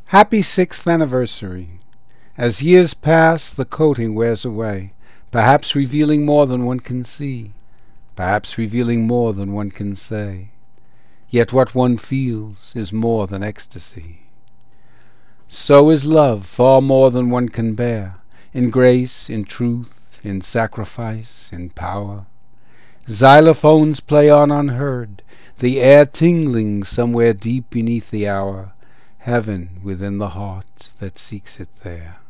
Happy 6th anniversary. As years pass, the coating wears away, perhaps revealing more than one can see, perhaps revealing more than one can say. Yet what one feels is more than ecstasy. So is love far more than one can bear, in grace, in truth, in sacrifice, in power. Xylophones play on unheard, the air tingling somewhere deep beneath the hour, heaven within the heart that seeks it there.